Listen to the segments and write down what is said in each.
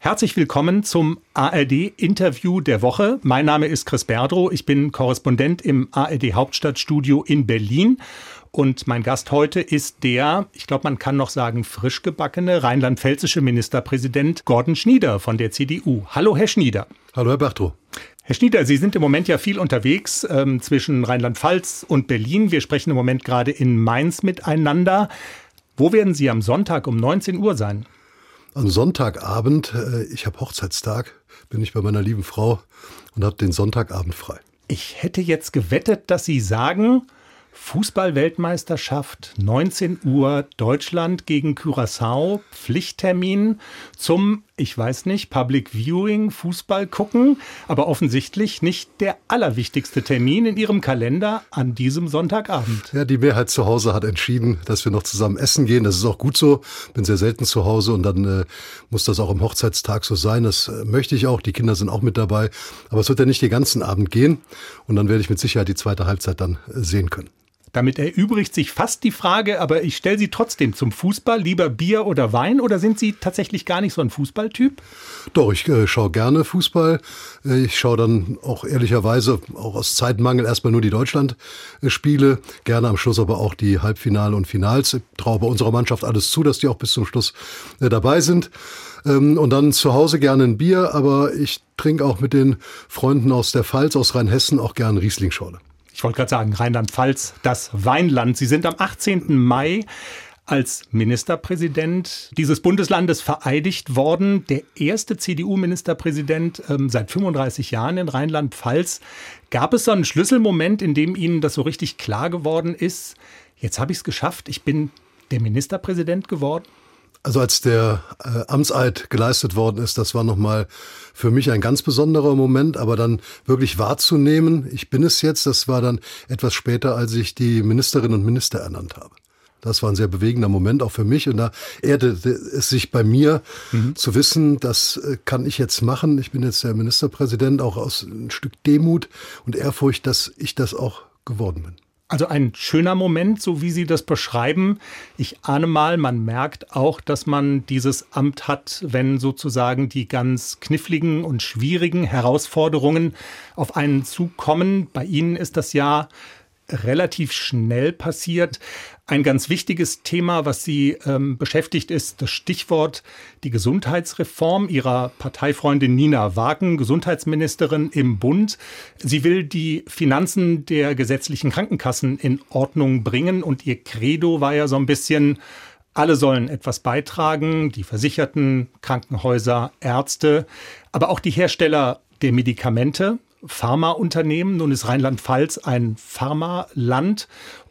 Herzlich willkommen zum ARD-Interview der Woche. Mein Name ist Chris Berdrow. Ich bin Korrespondent im ARD-Hauptstadtstudio in Berlin. Und mein Gast heute ist der, ich glaube, man kann noch sagen, frisch gebackene rheinland-pfälzische Ministerpräsident Gordon Schnieder von der CDU. Hallo, Herr Schnieder. Hallo, Herr Berdrow. Herr Schnieder, Sie sind im Moment ja viel unterwegs zwischen Rheinland-Pfalz und Berlin. Wir sprechen im Moment gerade in Mainz miteinander. Wo werden Sie am Sonntag um 19 Uhr sein? Am Sonntagabend, ich habe Hochzeitstag, bin ich bei meiner lieben Frau und habe den Sonntagabend frei. Ich hätte jetzt gewettet, dass Sie sagen, Fußball-Weltmeisterschaft, 19 Uhr, Deutschland gegen Curaçao, Pflichttermin zum, ich weiß nicht, Public Viewing, Fußball gucken, aber offensichtlich nicht der allerwichtigste Termin in Ihrem Kalender an diesem Sonntagabend. Ja, die Mehrheit zu Hause hat entschieden, dass wir noch zusammen essen gehen. Das ist auch gut so. Bin sehr selten zu Hause und dann muss das auch am Hochzeitstag so sein. Das möchte ich auch. Die Kinder sind auch mit dabei. Aber es wird ja nicht den ganzen Abend gehen. Und dann werde ich mit Sicherheit die zweite Halbzeit dann sehen können. Damit erübrigt sich fast die Frage, aber ich stelle sie trotzdem zum Fußball. Lieber Bier oder Wein, oder sind Sie tatsächlich gar nicht so ein Fußballtyp? Doch, ich schaue gerne Fußball. Ich schaue dann auch ehrlicherweise, auch aus Zeitmangel, erstmal nur die Deutschland-Spiele. Gerne am Schluss aber auch die Halbfinale und Finals. Ich traue bei unserer Mannschaft alles zu, dass die auch bis zum Schluss dabei sind. Und dann zu Hause gerne ein Bier, aber ich trinke auch mit den Freunden aus der Pfalz, aus Rheinhessen, auch gerne Riesling-Schorle. Ich wollte gerade sagen, Rheinland-Pfalz, das Weinland. Sie sind am 18. Mai als Ministerpräsident dieses Bundeslandes vereidigt worden. Der erste CDU-Ministerpräsident seit 35 Jahren in Rheinland-Pfalz. Gab es so einen Schlüsselmoment, in dem Ihnen das so richtig klar geworden ist, jetzt habe ich es geschafft, ich bin der Ministerpräsident geworden? Also als der Amtseid geleistet worden ist, das war nochmal für mich ein ganz besonderer Moment, aber dann wirklich wahrzunehmen, ich bin es jetzt, das war dann etwas später, als ich die Ministerinnen und Minister ernannt habe. Das war ein sehr bewegender Moment, auch für mich. Und da erdete es sich bei mir, zu wissen, das kann ich jetzt machen. Ich bin jetzt der Ministerpräsident, auch aus ein Stück Demut und Ehrfurcht, dass ich das auch geworden bin. Also ein schöner Moment, so wie Sie das beschreiben. Ich ahne mal, man merkt auch, dass man dieses Amt hat, wenn sozusagen die ganz kniffligen und schwierigen Herausforderungen auf einen zukommen. Bei Ihnen ist das ja relativ schnell passiert. Ein ganz wichtiges Thema, was Sie beschäftigt, ist das Stichwort die Gesundheitsreform Ihrer Parteifreundin Nina Wagen, Gesundheitsministerin im Bund. Sie will die Finanzen der gesetzlichen Krankenkassen in Ordnung bringen und ihr Credo war ja so ein bisschen, alle sollen etwas beitragen, die Versicherten, Krankenhäuser, Ärzte, aber auch die Hersteller der Medikamente, Pharmaunternehmen. Nun ist Rheinland-Pfalz ein Pharmaland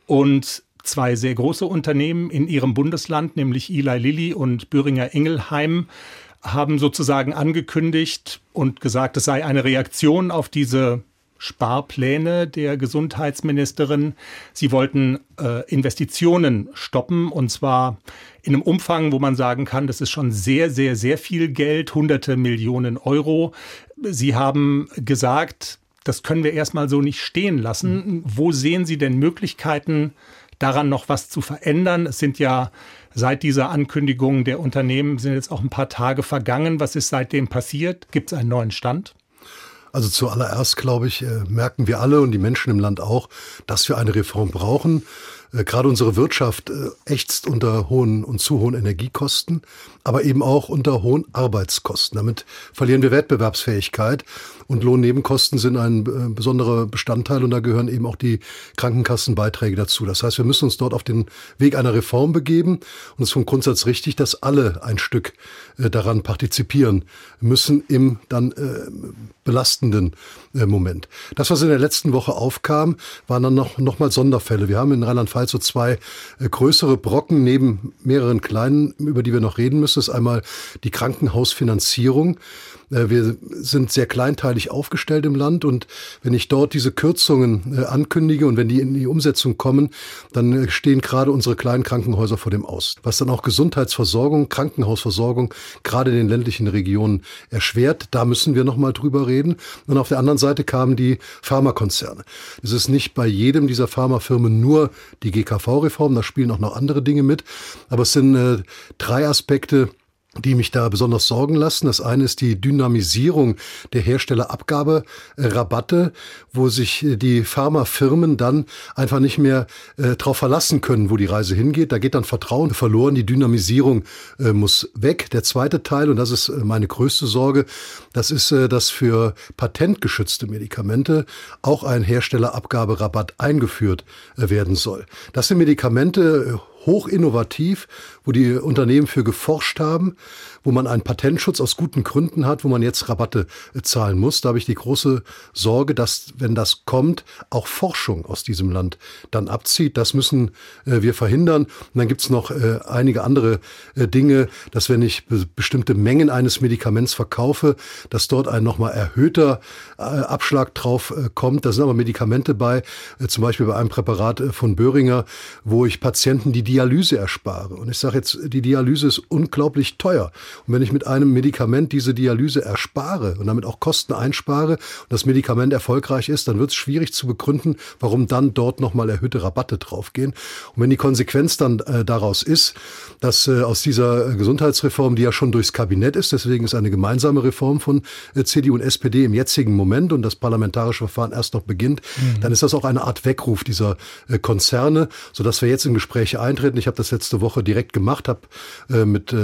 und zwei sehr große Unternehmen in ihrem Bundesland, nämlich Eli Lilly und Boehringer Ingelheim, haben sozusagen angekündigt und gesagt, es sei eine Reaktion auf diese Sparpläne der Gesundheitsministerin. Sie wollten Investitionen stoppen und zwar in einem Umfang, wo man sagen kann, das ist schon sehr, sehr, sehr viel Geld, hunderte Millionen Euro. Sie haben gesagt, das können wir erstmal so nicht stehen lassen. Wo sehen Sie denn Möglichkeiten, daran noch was zu verändern? Es sind ja seit dieser Ankündigung der Unternehmen sind jetzt auch ein paar Tage vergangen. Was ist seitdem passiert? Gibt es einen neuen Stand? Also zuallererst, glaube ich, merken wir alle und die Menschen im Land auch, dass wir eine Reform brauchen. Gerade unsere Wirtschaft ächzt unter hohen und zu hohen Energiekosten, aber eben auch unter hohen Arbeitskosten. Damit verlieren wir Wettbewerbsfähigkeit und Lohnnebenkosten sind ein besonderer Bestandteil und da gehören eben auch die Krankenkassenbeiträge dazu. Das heißt, wir müssen uns dort auf den Weg einer Reform begeben und es ist vom Grundsatz richtig, dass alle ein Stück daran partizipieren müssen im dann belastenden Moment. Das, was in der letzten Woche aufkam, waren dann noch mal Sonderfälle. Wir haben in Rheinland-Pfalz so zwei größere Brocken neben mehreren kleinen, über die wir noch reden müssen. Das ist einmal die Krankenhausfinanzierung. Wir sind sehr kleinteilig aufgestellt im Land und wenn ich dort diese Kürzungen ankündige und wenn die in die Umsetzung kommen, dann stehen gerade unsere kleinen Krankenhäuser vor dem Aus. Was dann auch Gesundheitsversorgung, Krankenhausversorgung gerade in den ländlichen Regionen erschwert. Da müssen wir noch mal drüber reden. Und auf der anderen Seite kamen die Pharmakonzerne. Es ist nicht bei jedem dieser Pharmafirmen nur die GKV-Reform, da spielen auch noch andere Dinge mit. Aber es sind drei Aspekte, die mich da besonders sorgen lassen. Das eine ist die Dynamisierung der Herstellerabgaberabatte, wo sich die Pharmafirmen dann einfach nicht mehr darauf verlassen können, wo die Reise hingeht. Da geht dann Vertrauen verloren. Die Dynamisierung muss weg. Der zweite Teil, und das ist meine größte Sorge, das ist, dass für patentgeschützte Medikamente auch ein Herstellerabgaberabatt eingeführt werden soll. Das sind Medikamente, hochinnovativ, wo die Unternehmen für geforscht haben, wo man einen Patentschutz aus guten Gründen hat, wo man jetzt Rabatte zahlen muss. Da habe ich die große Sorge, dass, wenn das kommt, auch Forschung aus diesem Land dann abzieht. Das müssen wir verhindern. Und dann gibt es noch einige andere Dinge, dass wenn ich bestimmte Mengen eines Medikaments verkaufe, dass dort ein nochmal erhöhter Abschlag drauf kommt. Da sind aber Medikamente bei, zum Beispiel bei einem Präparat von Boehringer, wo ich Patienten die Dialyse erspare. Und ich sage jetzt, die Dialyse ist unglaublich teuer. Und wenn ich mit einem Medikament diese Dialyse erspare und damit auch Kosten einspare und das Medikament erfolgreich ist, dann wird es schwierig zu begründen, warum dann dort nochmal erhöhte Rabatte draufgehen. Und wenn die Konsequenz dann daraus ist, dass aus dieser Gesundheitsreform, die ja schon durchs Kabinett ist, deswegen ist eine gemeinsame Reform von CDU und SPD im jetzigen Moment und das parlamentarische Verfahren erst noch beginnt, dann ist das auch eine Art Weckruf dieser Konzerne, sodass wir jetzt in Gespräche eintreten. Ich habe das letzte Woche direkt gemacht, habe mit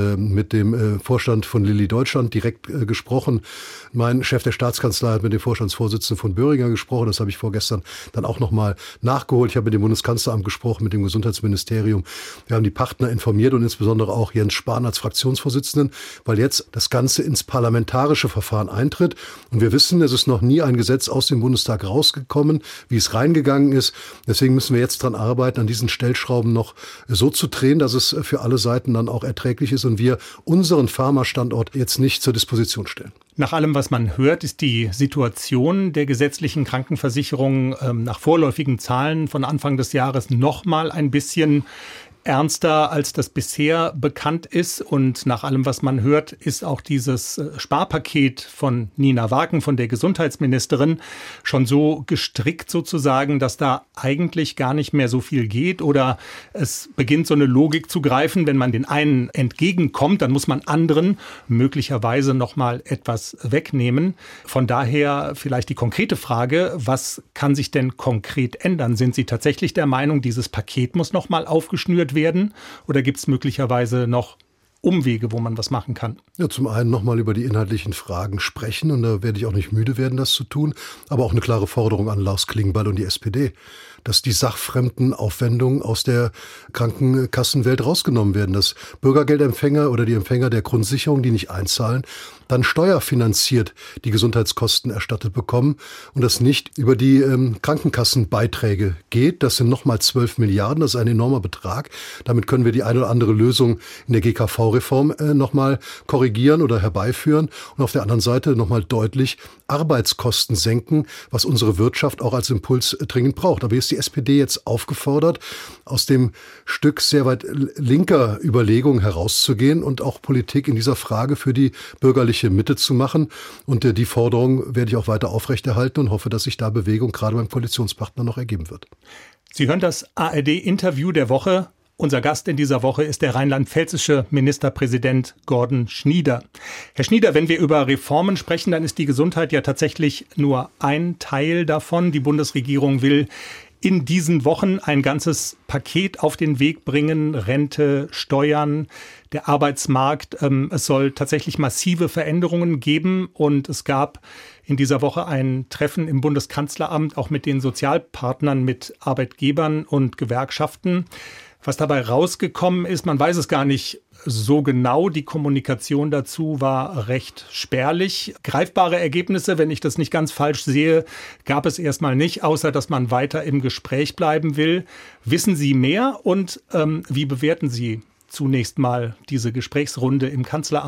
dem Vorstand von Lilly Deutschland direkt gesprochen. Mein Chef der Staatskanzlei hat mit dem Vorstandsvorsitzenden von Boehringer gesprochen. Das habe ich vorgestern dann auch nochmal nachgeholt. Ich habe mit dem Bundeskanzleramt gesprochen, mit dem Gesundheitsministerium. Wir haben die Partner informiert und insbesondere auch Jens Spahn als Fraktionsvorsitzenden, weil jetzt das Ganze ins parlamentarische Verfahren eintritt. Und wir wissen, es ist noch nie ein Gesetz aus dem Bundestag rausgekommen, wie es reingegangen ist. Deswegen müssen wir jetzt dran arbeiten, an diesen Stellschrauben noch so zu drehen, dass es für alle Seiten dann auch erträglich ist und wir unseren Pharmastandort jetzt nicht zur Disposition stellen. Nach allem, was man hört, ist die Situation der gesetzlichen Krankenversicherung nach vorläufigen Zahlen von Anfang des Jahres noch mal ein bisschen ernster, als das bisher bekannt ist. Und nach allem, was man hört, ist auch dieses Sparpaket von Nina Wagen, von der Gesundheitsministerin, schon so gestrickt sozusagen, dass da eigentlich gar nicht mehr so viel geht. Oder es beginnt so eine Logik zu greifen, wenn man den einen entgegenkommt, dann muss man anderen möglicherweise noch mal etwas wegnehmen. Von daher vielleicht die konkrete Frage, was kann sich denn konkret ändern? Sind Sie tatsächlich der Meinung, dieses Paket muss noch mal aufgeschnürt werden? Oder gibt es möglicherweise noch Umwege, wo man was machen kann? Ja, zum einen nochmal über die inhaltlichen Fragen sprechen und da werde ich auch nicht müde werden, das zu tun, aber auch eine klare Forderung an Lars Klingbeil und die SPD, dass die sachfremden Aufwendungen aus der Krankenkassenwelt rausgenommen werden, dass Bürgergeldempfänger oder die Empfänger der Grundsicherung, die nicht einzahlen, dann steuerfinanziert die Gesundheitskosten erstattet bekommen und das nicht über die Krankenkassenbeiträge geht. Das sind nochmal 12 Milliarden, das ist ein enormer Betrag. Damit können wir die eine oder andere Lösung in der GKV-Reform nochmal korrigieren oder herbeiführen und auf der anderen Seite nochmal deutlich Arbeitskosten senken, was unsere Wirtschaft auch als Impuls dringend braucht. Aber hier ist die SPD jetzt aufgefordert, aus dem Stück sehr weit linker Überlegungen herauszugehen und auch Politik in dieser Frage für die bürgerliche Mitte zu machen. Und die Forderung werde ich auch weiter aufrechterhalten und hoffe, dass sich da Bewegung gerade beim Koalitionspartner noch ergeben wird. Sie hören das ARD-Interview der Woche. Unser Gast in dieser Woche ist der rheinland-pfälzische Ministerpräsident Gordon Schnieder. Herr Schnieder, wenn wir über Reformen sprechen, dann ist die Gesundheit ja tatsächlich nur ein Teil davon. Die Bundesregierung will in diesen Wochen ein ganzes Paket auf den Weg bringen, Rente, Steuern, der Arbeitsmarkt. Es soll tatsächlich massive Veränderungen geben und es gab in dieser Woche ein Treffen im Bundeskanzleramt, auch mit den Sozialpartnern, mit Arbeitgebern und Gewerkschaften. Was dabei rausgekommen ist, man weiß es gar nicht so genau. Die Kommunikation dazu war recht spärlich. Greifbare Ergebnisse, wenn ich das nicht ganz falsch sehe, gab es erstmal nicht, außer dass man weiter im Gespräch bleiben will. Wissen Sie mehr und wie bewerten Sie zunächst mal diese Gesprächsrunde im Kanzleramt?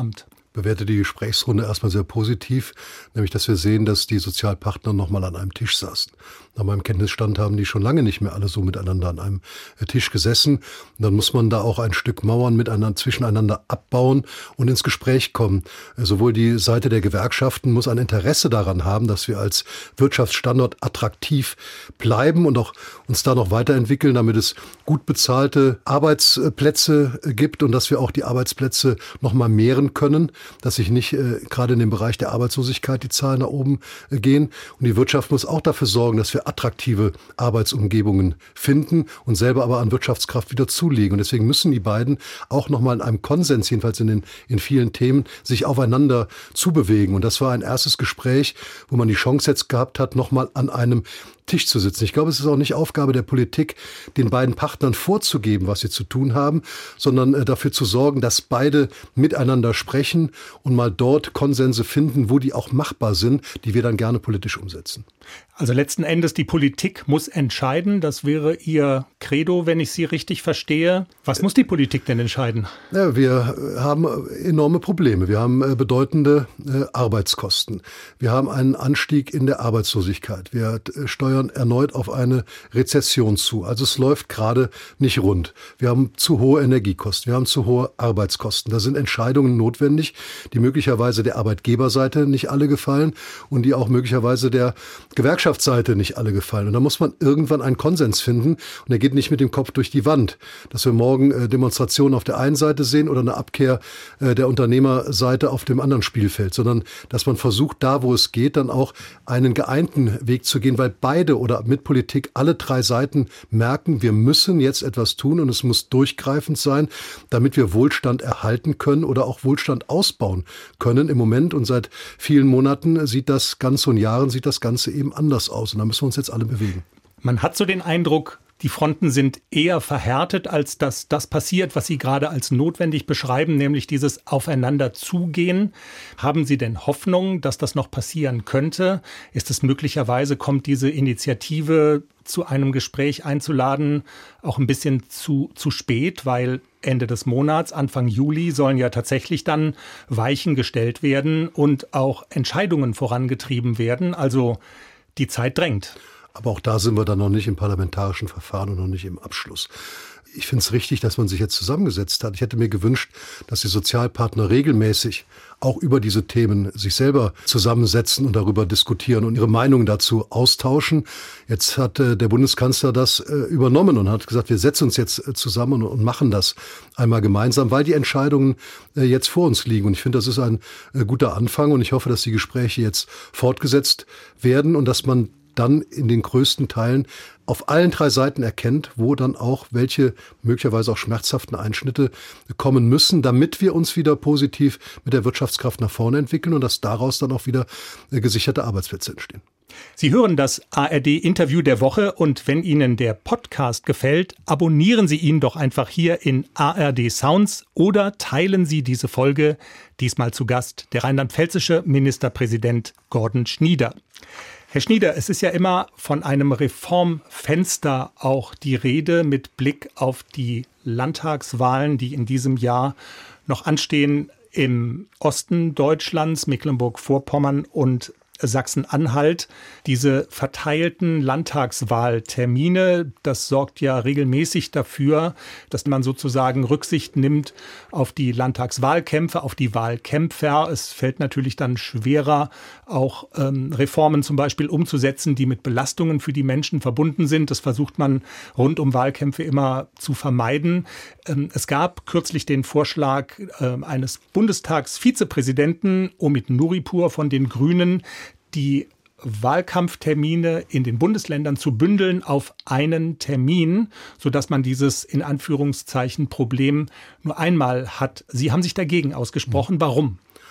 bewerte die Gesprächsrunde erstmal sehr positiv, nämlich dass wir sehen, dass die Sozialpartner nochmal an einem Tisch saßen. Nach meinem Kenntnisstand haben die schon lange nicht mehr alle so miteinander an einem Tisch gesessen. Und dann muss man da auch ein Stück Mauern zwischeneinander abbauen und ins Gespräch kommen. Sowohl die Seite der Gewerkschaften muss ein Interesse daran haben, dass wir als Wirtschaftsstandort attraktiv bleiben und auch uns da noch weiterentwickeln, damit es gut bezahlte Arbeitsplätze gibt und dass wir auch die Arbeitsplätze noch mal mehren können, dass sich nicht gerade in dem Bereich der Arbeitslosigkeit die Zahlen nach oben gehen. Und die Wirtschaft muss auch dafür sorgen, dass wir attraktive Arbeitsumgebungen finden und selber aber an Wirtschaftskraft wieder zulegen. Und deswegen müssen die beiden auch noch mal in einem Konsens, jedenfalls in vielen Themen, sich aufeinander zubewegen. Und das war ein erstes Gespräch, wo man die Chance jetzt gehabt hat, noch mal an einem Tisch zu sitzen. Ich glaube, es ist auch nicht Aufgabe der Politik, den beiden Partnern vorzugeben, was sie zu tun haben, sondern dafür zu sorgen, dass beide miteinander sprechen und mal dort Konsense finden, wo die auch machbar sind, die wir dann gerne politisch umsetzen. Also letzten Endes, die Politik muss entscheiden. Das wäre Ihr Credo, wenn ich Sie richtig verstehe. Was muss die Politik denn entscheiden? Ja, wir haben enorme Probleme. Wir haben bedeutende Arbeitskosten. Wir haben einen Anstieg in der Arbeitslosigkeit. Wir steuern erneut auf eine Rezession zu. Also es läuft gerade nicht rund. Wir haben zu hohe Energiekosten. Wir haben zu hohe Arbeitskosten. Da sind Entscheidungen notwendig, die möglicherweise der Arbeitgeberseite nicht alle gefallen und die auch möglicherweise der Gewerkschaftsseite nicht alle gefallen. Und da muss man irgendwann einen Konsens finden. Und er geht nicht mit dem Kopf durch die Wand. Dass wir morgen Demonstrationen auf der einen Seite sehen oder eine Abkehr der Unternehmerseite auf dem anderen Spielfeld, sondern dass man versucht, da wo es geht, dann auch einen geeinten Weg zu gehen, weil beide oder mit Politik alle drei Seiten merken, wir müssen jetzt etwas tun und es muss durchgreifend sein, damit wir Wohlstand erhalten können oder auch Wohlstand ausbauen können. Im Moment und seit vielen Monaten sieht das Ganze und Jahren sieht das Ganze eben anders aus. Und da müssen wir uns jetzt alle bewegen. Man hat so den Eindruck, die Fronten sind eher verhärtet, als dass das passiert, was Sie gerade als notwendig beschreiben, nämlich dieses Aufeinanderzugehen. Haben Sie denn Hoffnung, dass das noch passieren könnte? Ist es möglicherweise, kommt diese Initiative zu einem Gespräch einzuladen, auch ein bisschen zu spät, weil Ende des Monats, Anfang Juli sollen ja tatsächlich dann Weichen gestellt werden und auch Entscheidungen vorangetrieben werden. Also die Zeit drängt. Aber auch da sind wir dann noch nicht im parlamentarischen Verfahren und noch nicht im Abschluss. Ich finde es richtig, dass man sich jetzt zusammengesetzt hat. Ich hätte mir gewünscht, dass die Sozialpartner regelmäßig auch über diese Themen sich selber zusammensetzen und darüber diskutieren und ihre Meinung dazu austauschen. Jetzt hat der Bundeskanzler das übernommen und hat gesagt, wir setzen uns jetzt zusammen und machen das einmal gemeinsam, weil die Entscheidungen jetzt vor uns liegen. Und ich finde, das ist ein guter Anfang und ich hoffe, dass die Gespräche jetzt fortgesetzt werden und dass man dann in den größten Teilen auf allen drei Seiten erkennt, wo dann auch welche möglicherweise auch schmerzhaften Einschnitte kommen müssen, damit wir uns wieder positiv mit der Wirtschaftskraft nach vorne entwickeln und dass daraus dann auch wieder gesicherte Arbeitsplätze entstehen. Sie hören das ARD-Interview der Woche und wenn Ihnen der Podcast gefällt, abonnieren Sie ihn doch einfach hier in ARD Sounds oder teilen Sie diese Folge. Diesmal zu Gast der rheinland-pfälzische Ministerpräsident Gordon Schnieder. Herr Schnieder, es ist ja immer von einem Reformfenster auch die Rede mit Blick auf die Landtagswahlen, die in diesem Jahr noch anstehen im Osten Deutschlands, Mecklenburg-Vorpommern und Sachsen-Anhalt. Diese verteilten Landtagswahltermine, das sorgt ja regelmäßig dafür, dass man sozusagen Rücksicht nimmt auf die Landtagswahlkämpfe, auf die Wahlkämpfer. Es fällt natürlich dann schwerer, auch Reformen zum Beispiel umzusetzen, die mit Belastungen für die Menschen verbunden sind. Das versucht man rund um Wahlkämpfe immer zu vermeiden. Es gab kürzlich den Vorschlag eines Bundestagsvizepräsidenten, Omid Nuripur von den Grünen, die Wahlkampftermine in den Bundesländern zu bündeln auf einen Termin, sodass man dieses in Anführungszeichen Problem nur einmal hat. Sie haben sich dagegen ausgesprochen. Warum?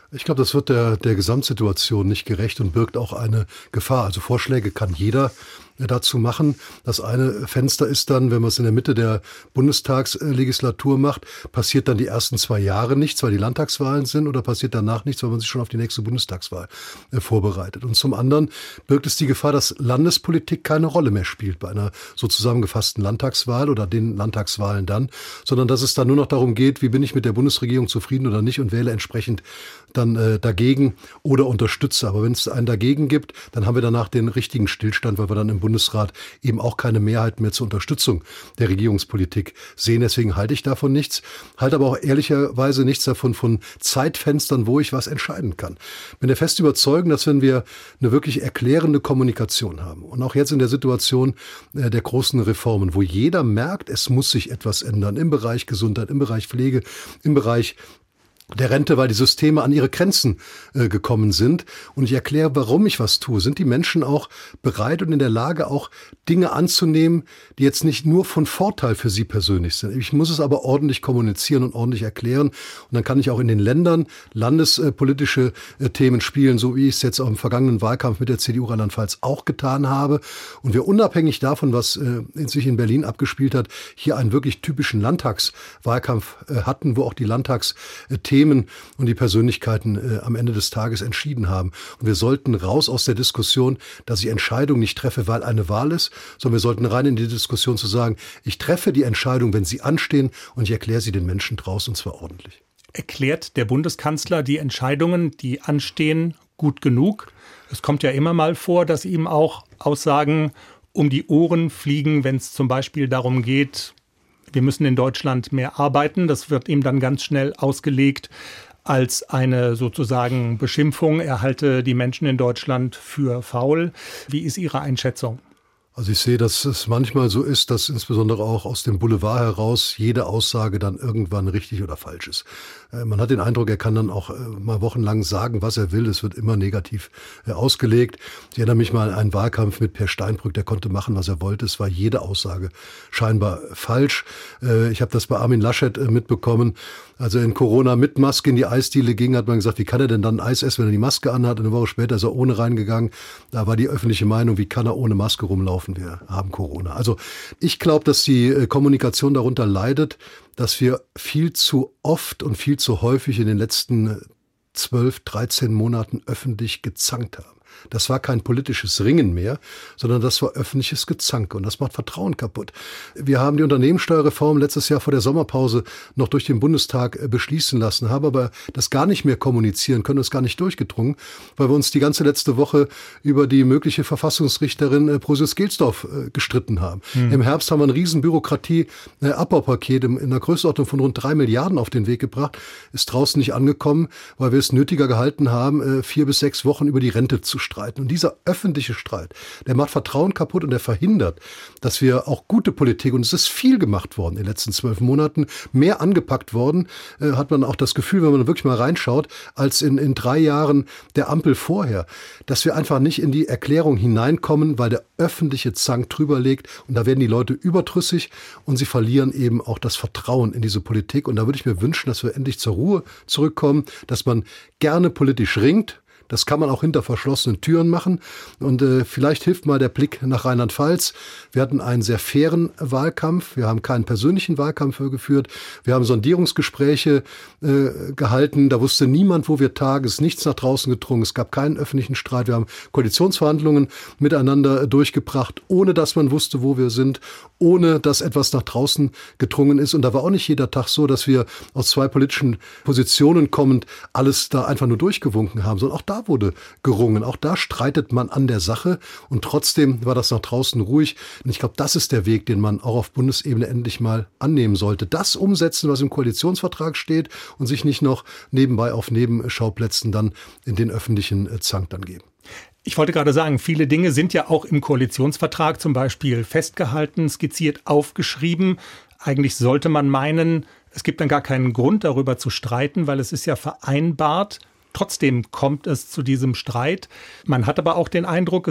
Ich glaube, das wird der Gesamtsituation nicht gerecht und birgt auch eine Gefahr. Also Vorschläge kann jeder dazu machen. Das eine Fenster ist dann, wenn man es in der Mitte der Bundestagslegislatur macht, passiert dann die ersten 2 Jahre nichts, weil die Landtagswahlen sind, oder passiert danach nichts, weil man sich schon auf die nächste Bundestagswahl vorbereitet. Und zum anderen birgt es die Gefahr, dass Landespolitik keine Rolle mehr spielt bei einer so zusammengefassten Landtagswahl oder den Landtagswahlen dann, sondern dass es dann nur noch darum geht, wie bin ich mit der Bundesregierung zufrieden oder nicht und wähle entsprechend dann dagegen oder unterstütze. Aber wenn es einen dagegen gibt, dann haben wir danach den richtigen Stillstand, weil wir dann im Bundesrat eben auch keine Mehrheit mehr zur Unterstützung der Regierungspolitik sehen. Deswegen halte ich davon nichts, halte aber auch ehrlicherweise nichts davon von Zeitfenstern, wo ich was entscheiden kann. Bin der festen Überzeugung, dass wenn wir eine wirklich erklärende Kommunikation haben und auch jetzt in der Situation der großen Reformen, wo jeder merkt, es muss sich etwas ändern im Bereich Gesundheit, im Bereich Pflege, im Bereich der Rente, weil die Systeme an ihre Grenzen gekommen sind. Und ich erkläre, warum ich was tue. Sind die Menschen auch bereit und in der Lage, auch Dinge anzunehmen, die jetzt nicht nur von Vorteil für sie persönlich sind? Ich muss es aber ordentlich kommunizieren und ordentlich erklären. Und dann kann ich auch in den Ländern landespolitische Themen spielen, so wie ich es jetzt auch im vergangenen Wahlkampf mit der CDU Rheinland-Pfalz auch getan habe. Und wir unabhängig davon, was sich in Berlin abgespielt hat, hier einen wirklich typischen Landtagswahlkampf hatten, wo auch die Landtagsthemen und die Persönlichkeiten am Ende des Tages entschieden haben. Und wir sollten raus aus der Diskussion, dass ich Entscheidungen nicht treffe, weil eine Wahl ist, sondern wir sollten rein in die Diskussion zu sagen, ich treffe die Entscheidung, wenn sie anstehen, und ich erkläre sie den Menschen draußen, und zwar ordentlich. Erklärt der Bundeskanzler die Entscheidungen, die anstehen, gut genug? Es kommt ja immer mal vor, dass ihm auch Aussagen um die Ohren fliegen, wenn es zum Beispiel darum geht, wir müssen in Deutschland mehr arbeiten. Das wird ihm dann ganz schnell ausgelegt als eine sozusagen Beschimpfung. Er halte die Menschen in Deutschland für faul. Wie ist Ihre Einschätzung? Also ich sehe, dass es manchmal so ist, dass insbesondere auch aus dem Boulevard heraus jede Aussage dann irgendwann richtig oder falsch ist. Man hat den Eindruck, er kann dann auch mal wochenlang sagen, was er will. Es wird immer negativ ausgelegt. Ich erinnere mich mal an einen Wahlkampf mit Per Steinbrück, der konnte machen, was er wollte. Es war jede Aussage scheinbar falsch. Ich habe das bei Armin Laschet mitbekommen. Als er in Corona mit Maske in die Eisdiele ging, hat man gesagt, wie kann er denn dann Eis essen, wenn er die Maske anhat? Und eine Woche später ist er ohne reingegangen. Da war die öffentliche Meinung, wie kann er ohne Maske rumlaufen? Wir haben Corona. Also ich glaube, dass die Kommunikation darunter leidet, dass wir viel zu oft und viel zu häufig in den letzten 12, 13 Monaten öffentlich gezankt haben. Das war kein politisches Ringen mehr, sondern das war öffentliches Gezanke. Und das macht Vertrauen kaputt. Wir haben die Unternehmenssteuerreform letztes Jahr vor der Sommerpause noch durch den Bundestag beschließen lassen, haben aber das gar nicht mehr kommunizieren können, ist gar nicht durchgedrungen, weil wir uns die ganze letzte Woche über die mögliche Verfassungsrichterin Preußisch-Gelsdorf gestritten haben. Im Herbst haben wir ein riesen Bürokratie-Abbaupaket in einer Größenordnung von rund 3 Milliarden auf den Weg gebracht, ist draußen nicht angekommen, weil wir es nötiger gehalten haben, 4 bis 6 Wochen über die Rente zu streiten. Und dieser öffentliche Streit, der macht Vertrauen kaputt und der verhindert, dass wir auch gute Politik, und es ist viel gemacht worden in den letzten 12 Monaten, mehr angepackt worden, hat man auch das Gefühl, wenn man wirklich mal reinschaut, als in 3 Jahren der Ampel vorher, dass wir einfach nicht in die Erklärung hineinkommen, weil der öffentliche Zank drüber liegt, und da werden die Leute überdrüssig und sie verlieren eben auch das Vertrauen in diese Politik. Und da würde ich mir wünschen, dass wir endlich zur Ruhe zurückkommen, dass man gerne politisch ringt. Das kann man auch hinter verschlossenen Türen machen. Und vielleicht hilft mal der Blick nach Rheinland-Pfalz. Wir hatten einen sehr fairen Wahlkampf. Wir haben keinen persönlichen Wahlkampf geführt. Wir haben Sondierungsgespräche gehalten. Da wusste niemand, wo wir tagen. Es ist nichts nach draußen gedrungen. Es gab keinen öffentlichen Streit. Wir haben Koalitionsverhandlungen miteinander durchgebracht, ohne dass man wusste, wo wir sind, ohne dass etwas nach draußen gedrungen ist. Und da war auch nicht jeder Tag so, dass wir aus 2 politischen Positionen kommend alles da einfach nur durchgewunken haben, sondern auch da wurde gerungen. Auch da streitet man an der Sache, und trotzdem war das nach draußen ruhig. Und ich glaube, das ist der Weg, den man auch auf Bundesebene endlich mal annehmen sollte. Das umsetzen, was im Koalitionsvertrag steht, und sich nicht noch nebenbei auf Nebenschauplätzen dann in den öffentlichen Zank dann geben. Ich wollte gerade sagen, viele Dinge sind ja auch im Koalitionsvertrag zum Beispiel festgehalten, skizziert, aufgeschrieben. Eigentlich sollte man meinen, es gibt dann gar keinen Grund, darüber zu streiten, weil es ist ja vereinbart. Trotzdem kommt es zu diesem Streit. Man hat aber auch den Eindruck, es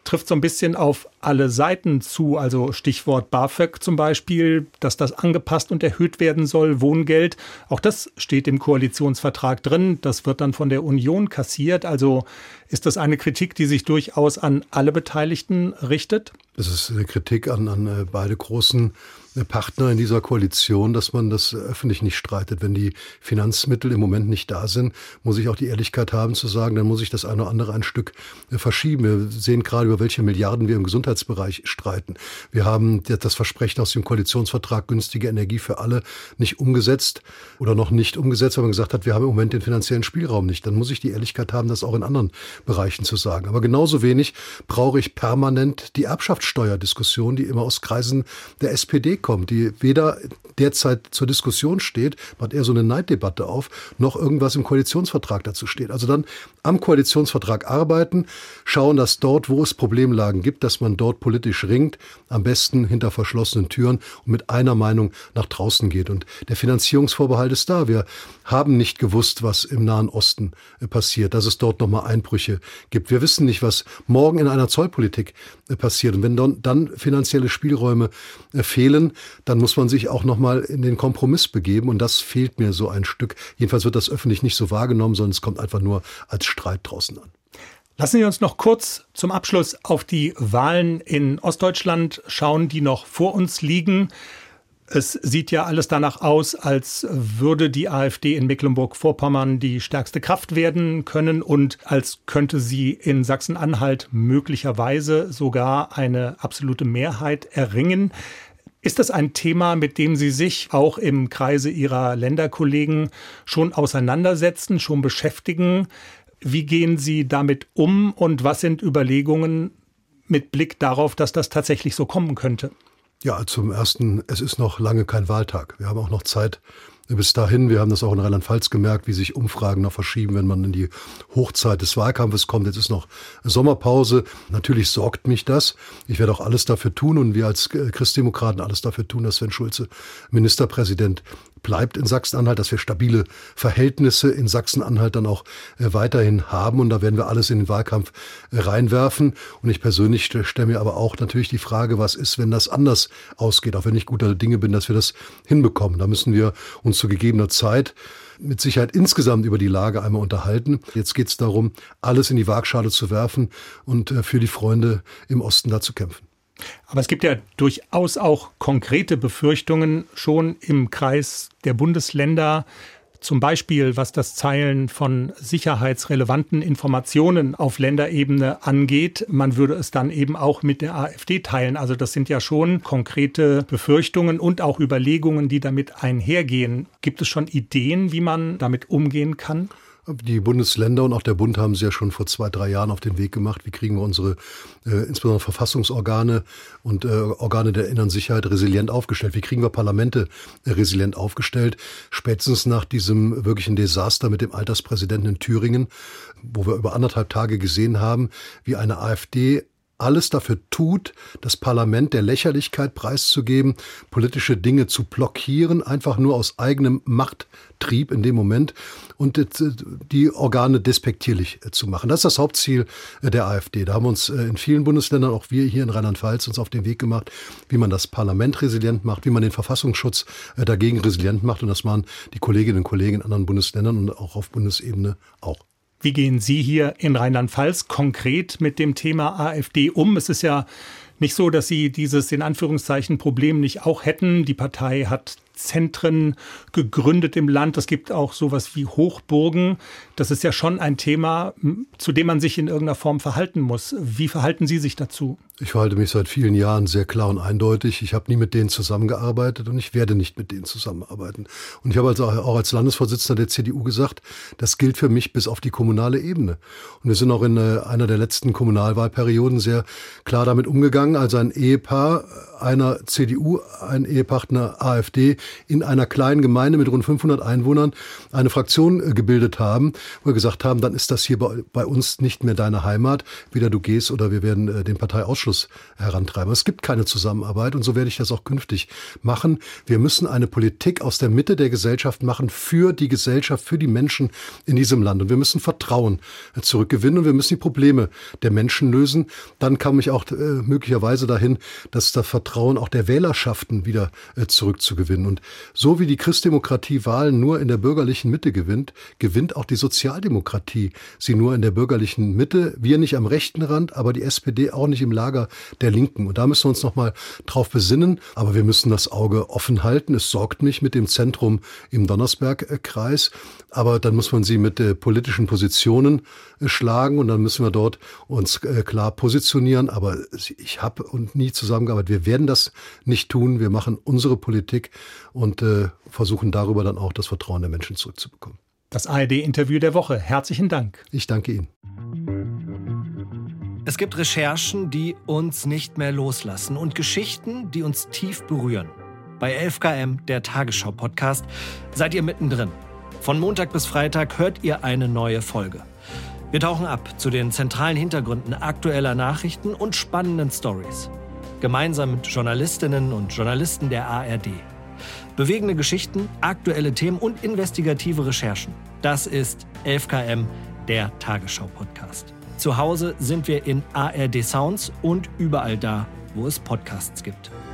trifft so ein bisschen auf alle Seiten zu. Also Stichwort BAföG zum Beispiel, dass das angepasst und erhöht werden soll, Wohngeld. Auch das steht im Koalitionsvertrag drin. Das wird dann von der Union kassiert. Also ist das eine Kritik, die sich durchaus an alle Beteiligten richtet? Das ist eine Kritik an beide großen Partner in dieser Koalition, dass man das öffentlich nicht streitet. Wenn die Finanzmittel im Moment nicht da sind, muss ich auch die Ehrlichkeit haben zu sagen, dann muss ich das eine oder andere ein Stück verschieben. Wir sehen gerade, über welche Milliarden wir im Gesundheitsbereich streiten. Wir haben das Versprechen aus dem Koalitionsvertrag günstige Energie für alle nicht umgesetzt oder noch nicht umgesetzt, weil man gesagt hat, wir haben im Moment den finanziellen Spielraum nicht. Dann muss ich die Ehrlichkeit haben, das auch in anderen Bereichen zu sagen. Aber genauso wenig brauche ich permanent die Erbschaftssteuerdiskussion, die immer aus Kreisen der SPD kommt, die weder derzeit zur Diskussion steht, macht eher so eine Neiddebatte auf, noch irgendwas im Koalitionsvertrag dazu steht. Also dann am Koalitionsvertrag arbeiten, schauen, dass dort, wo es Problemlagen gibt, dass man dort politisch ringt, am besten hinter verschlossenen Türen und mit einer Meinung nach draußen geht. Und der Finanzierungsvorbehalt ist da. Wir haben nicht gewusst, was im Nahen Osten passiert, dass es dort nochmal Einbrüche gibt. Wir wissen nicht, was morgen in einer Zollpolitik passiert. Und wenn dann finanzielle Spielräume fehlen, dann muss man sich auch nochmal in den Kompromiss begeben. Und das fehlt mir so ein Stück. Jedenfalls wird das öffentlich nicht so wahrgenommen, sondern es kommt einfach nur als Streit draußen an. Lassen Sie uns noch kurz zum Abschluss auf die Wahlen in Ostdeutschland schauen, die noch vor uns liegen. Es sieht ja alles danach aus, als würde die AfD in Mecklenburg-Vorpommern die stärkste Kraft werden können und als könnte sie in Sachsen-Anhalt möglicherweise sogar eine absolute Mehrheit erringen. Ist das ein Thema, mit dem Sie sich auch im Kreise Ihrer Länderkollegen schon auseinandersetzen, schon beschäftigen? Wie gehen Sie damit um und was sind Überlegungen mit Blick darauf, dass das tatsächlich so kommen könnte? Ja, zum Ersten, es ist noch lange kein Wahltag. Wir haben auch noch Zeit bis dahin. Wir haben das auch in Rheinland-Pfalz gemerkt, wie sich Umfragen noch verschieben, wenn man in die Hochzeit des Wahlkampfes kommt. Jetzt ist noch Sommerpause. Natürlich sorgt mich das. Ich werde auch alles dafür tun und wir als Christdemokraten alles dafür tun, dass Sven Schulze Ministerpräsident bleibt in Sachsen-Anhalt, dass wir stabile Verhältnisse in Sachsen-Anhalt dann auch weiterhin haben. Und da werden wir alles in den Wahlkampf reinwerfen. Und ich persönlich stelle mir aber auch natürlich die Frage, was ist, wenn das anders ausgeht, auch wenn ich guter Dinge bin, dass wir das hinbekommen. Da müssen wir uns zu gegebener Zeit mit Sicherheit insgesamt über die Lage einmal unterhalten. Jetzt geht es darum, alles in die Waagschale zu werfen und für die Freunde im Osten da zu kämpfen. Aber es gibt ja durchaus auch konkrete Befürchtungen schon im Kreis der Bundesländer, zum Beispiel was das Teilen von sicherheitsrelevanten Informationen auf Länderebene angeht. Man würde es dann eben auch mit der AfD teilen. Also das sind ja schon konkrete Befürchtungen und auch Überlegungen, die damit einhergehen. Gibt es schon Ideen, wie man damit umgehen kann? Die Bundesländer und auch der Bund haben es ja schon vor 2-3 Jahren auf den Weg gemacht. Wie kriegen wir unsere insbesondere Verfassungsorgane und Organe der inneren Sicherheit resilient aufgestellt? Wie kriegen wir Parlamente resilient aufgestellt? Spätestens nach diesem wirklichen Desaster mit dem Alterspräsidenten in Thüringen, wo wir über 1,5 Tage gesehen haben, wie eine AfD alles dafür tut, das Parlament der Lächerlichkeit preiszugeben, politische Dinge zu blockieren, einfach nur aus eigenem Machttrieb in dem Moment und die Organe despektierlich zu machen. Das ist das Hauptziel der AfD. Da haben wir uns in vielen Bundesländern, auch wir hier in Rheinland-Pfalz, uns auf den Weg gemacht, wie man das Parlament resilient macht, wie man den Verfassungsschutz dagegen resilient macht. Und das machen die Kolleginnen und Kollegen in anderen Bundesländern und auch auf Bundesebene auch. Wie gehen Sie hier in Rheinland-Pfalz konkret mit dem Thema AfD um? Es ist ja nicht so, dass Sie dieses in Anführungszeichen Problem nicht auch hätten. Die Partei hat Zentren gegründet im Land. Es gibt auch sowas wie Hochburgen. Das ist ja schon ein Thema, zu dem man sich in irgendeiner Form verhalten muss. Wie verhalten Sie sich dazu? Ich verhalte mich seit vielen Jahren sehr klar und eindeutig. Ich habe nie mit denen zusammengearbeitet und ich werde nicht mit denen zusammenarbeiten. Und ich habe also auch als Landesvorsitzender der CDU gesagt, das gilt für mich bis auf die kommunale Ebene. Und wir sind auch in einer der letzten Kommunalwahlperioden sehr klar damit umgegangen. Also ein Ehepaar einer CDU, ein Ehepartner AfD, in einer kleinen Gemeinde mit rund 500 Einwohnern eine Fraktion gebildet haben, wo wir gesagt haben, dann ist das hier bei uns nicht mehr deine Heimat. Wieder du gehst oder wir werden den Parteiausschluss herantreiben. Es gibt keine Zusammenarbeit und so werde ich das auch künftig machen. Wir müssen eine Politik aus der Mitte der Gesellschaft machen für die Gesellschaft, für die Menschen in diesem Land. Und wir müssen Vertrauen zurückgewinnen und wir müssen die Probleme der Menschen lösen. Dann komme ich auch möglicherweise dahin, dass das Vertrauen auch der Wählerschaften wieder zurückzugewinnen. Und so wie die Christdemokratie Wahlen nur in der bürgerlichen Mitte gewinnt auch die Sozialdemokratie sie nur in der bürgerlichen Mitte. Wir nicht am rechten Rand, aber die SPD auch nicht im Lager der Linken. Und da müssen wir uns noch mal drauf besinnen. Aber wir müssen das Auge offen halten. Es sorgt mich mit dem Zentrum im Donnersberg-Kreis. Aber dann muss man sie mit politischen Positionen schlagen und dann müssen wir dort uns klar positionieren. Aber ich habe und nie zusammengearbeitet. Wir werden das nicht tun. Wir machen unsere Politik und versuchen darüber dann auch das Vertrauen der Menschen zurückzubekommen. Das ARD-Interview der Woche. Herzlichen Dank. Ich danke Ihnen. Es gibt Recherchen, die uns nicht mehr loslassen und Geschichten, die uns tief berühren. Bei 11KM, der Tagesschau-Podcast, seid ihr mittendrin. Von Montag bis Freitag hört ihr eine neue Folge. Wir tauchen ab zu den zentralen Hintergründen aktueller Nachrichten und spannenden Stories. Gemeinsam mit Journalistinnen und Journalisten der ARD. Bewegende Geschichten, aktuelle Themen und investigative Recherchen. Das ist 11KM, der Tagesschau-Podcast. Zu Hause sind wir in ARD Sounds und überall da, wo es Podcasts gibt.